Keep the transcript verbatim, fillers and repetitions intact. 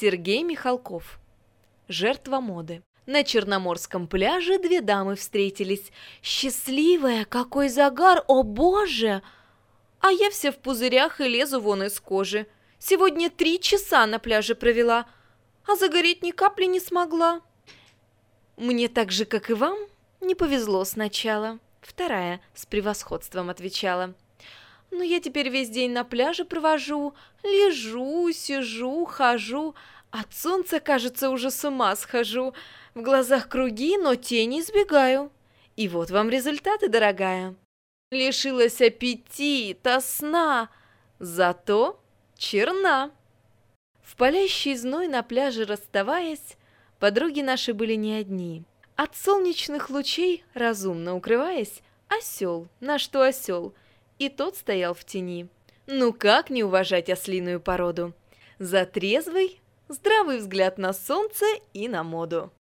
Сергей Михалков. Жертва моды. На Черноморском пляже две дамы встретились. Счастливая, какой загар, о боже! А я вся в пузырях и лезу вон из кожи. Сегодня три часа на пляже провела, а загореть ни капли не смогла. Мне так же, как и вам, не повезло сначала. Вторая с превосходством отвечала. Но я теперь весь день на пляже провожу, лежу, сижу, хожу. От солнца, кажется, уже с ума схожу. В глазах круги, но тени избегаю. И вот вам результаты, дорогая. Лишилась аппетита, сна, зато черна. В палящий зной на пляже расставаясь, подруги наши были не одни. От солнечных лучей, разумно укрываясь, осел, на что осел, и тот стоял в тени. Ну как не уважать ослиную породу? За трезвый, здравый взгляд на солнце и на моду.